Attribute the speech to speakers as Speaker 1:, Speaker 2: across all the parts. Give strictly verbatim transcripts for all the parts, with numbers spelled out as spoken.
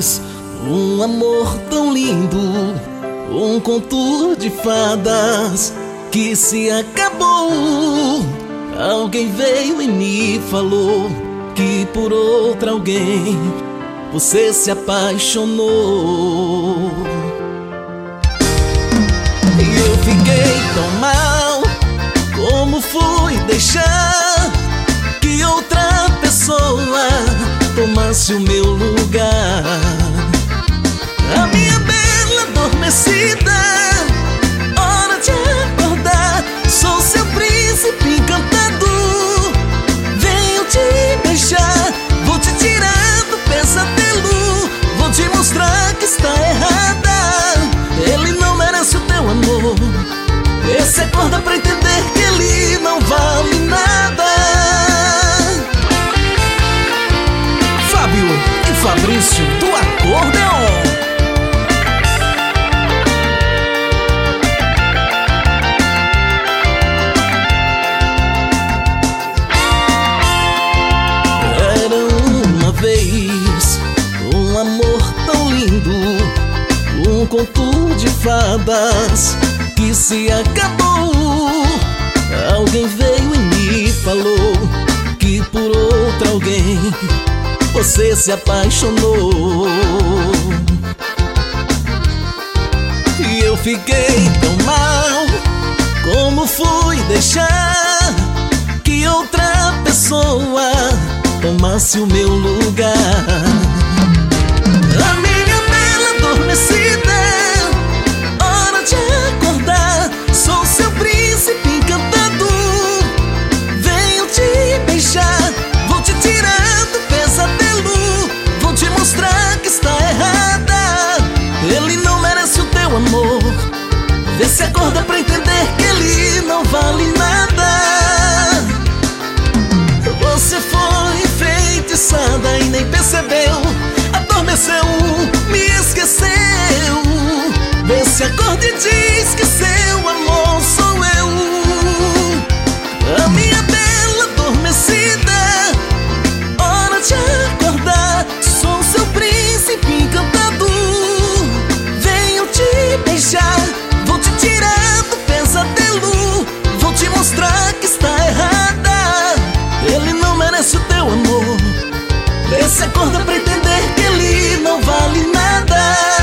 Speaker 1: vez, um amor tão lindo, um conto de fadas que se acabou. Alguém veio e me falou que por outra alguém você se apaixonou. E eu fiquei tão mal, como fui deixar que outra pessoa tomasse o meu lugar? A minha bela adormecida, hora de acordar. Sou seu príncipe encantado, venho te beijar. Vou te tirar do pesadelo, vou te mostrar que está errada. Ele não merece o teu amor. Esse acorda pra entender que ele não vale nada. Fábio e Fabrício do Acordeon. Um amor tão lindo, um conto de fadas que se acabou. Alguém veio e me falou que por outra alguém você se apaixonou. E eu fiquei tão mal, como fui deixar que outra pessoa tomasse o meu lugar? A minha bela adormecida, hora de acordar. Sou seu príncipe encantado, venho te beijar. Vou te tirar do pesadelo, vou te mostrar que está errada. Ele não merece o teu amor. Vê se acorda pra entender que ele não vale nada. Você foi enfeitiçada e nem percebeu. Adormeceu, me esqueceu. Vê se acorda e diz que seu amor sou eu. A minha bela adormecida, hora de acordar. Sou seu príncipe encantado, venho te beijar. Vou te tirar do pesadelo, vou te mostrar que está errada. Ele não merece o teu amor. Vê se acorda pra entender que ele não vale nada.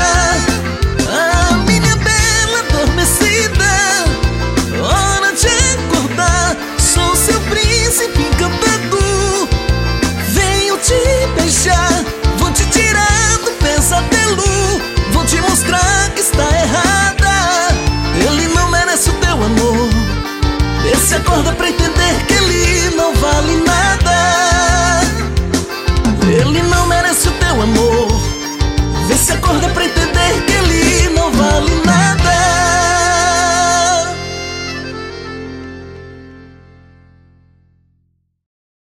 Speaker 1: A minha bela adormecida, hora de acordar. Sou seu príncipe encantado, venho te beijar. Vou te tirar do pesadelo, vou te mostrar que está errada. Ele não merece o teu amor. Vê se acorda pra entender que ele não vale nada. Ele não merece o teu amor. Vê se acorda pra